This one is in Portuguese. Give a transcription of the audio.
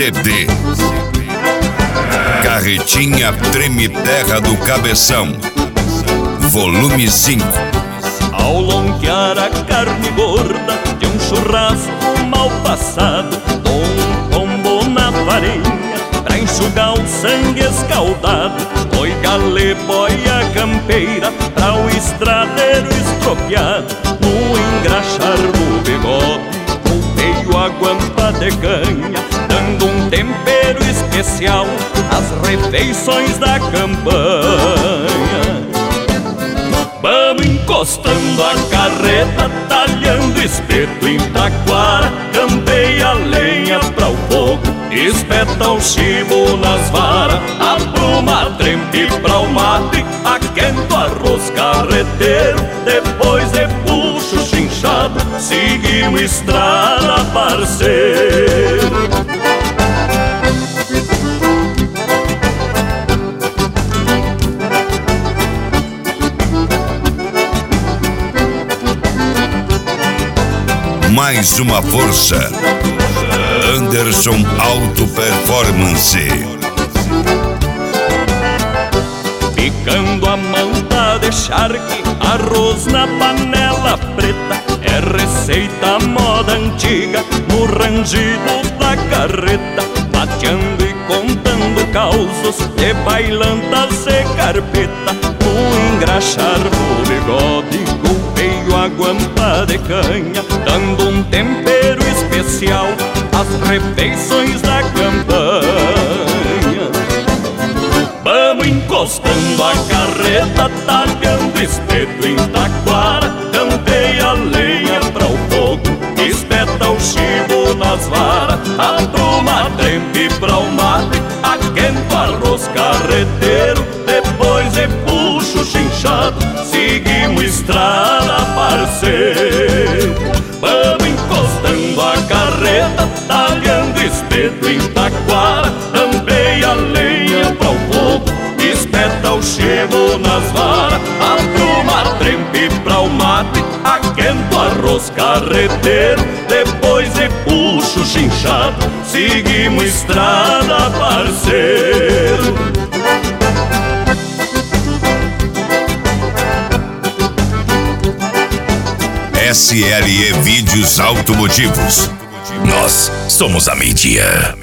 CD. Carretinha Treme Terra do Cabeção, volume 5. Ao lonquear a carne gorda de um churrasco mal passado, dou um tombo na farinha pra enxugar o sangue escaldado. Oi, galê, boia campeira pra o estradeiro estropiado. No engraxar do bigode, volteio a guampa de canha, dando um tempero especial às refeições da campanha. Vamos encostando a carreta, talhando espeto em taquara, campeia a lenha pra o fogo, espeta o chibo nas varas, apruma a trempe pra o mate, aquento arroz carreteiro, depois puxo o chinchado, seguimos estrada, parceiro. Mais uma força, Anderson Auto Performance. Picando a manta de charque, arroz na panela preta, é receita moda antiga no rangido da carreta, bateando e contando causos de bailantas e carpeta. No engraxar do bigode, golpeio a guampa de canha, dando um tempero especial às refeições da campanha. Vamos encostando a carreta, talhando espeto em taquara, campeia a lenha pra o fogo, espeta o chibo nas varas, apruma a trempe pra o mate, aquento arroz carreteiro, depois puxo o chinchado, seguimos estrada, parceiro. Vamos encostando a carreta, talhando espeto em taquara, campeia a lenha pra o fogo, espeta o chibo nas varas, apruma a trempe pra o mate, aquento arroz carreteiro, depois puxo o chinchado, seguimos estrada, parceiro. SLE Vídeos Automotivos. Nós somos a mídia.